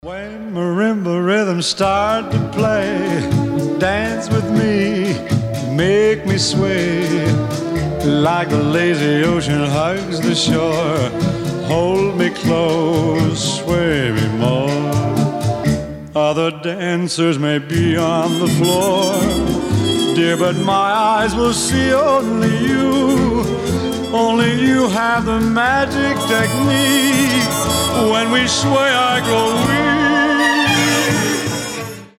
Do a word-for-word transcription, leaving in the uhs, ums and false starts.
When marimba rhythms start to play, dance with me, make me sway, like the lazy ocean hugs the shore. Hold me close, sway me more. Other dancers may be on the floor, dear, but my eyes will see only you. Only you have the magic technique. When we sway, I grow weak.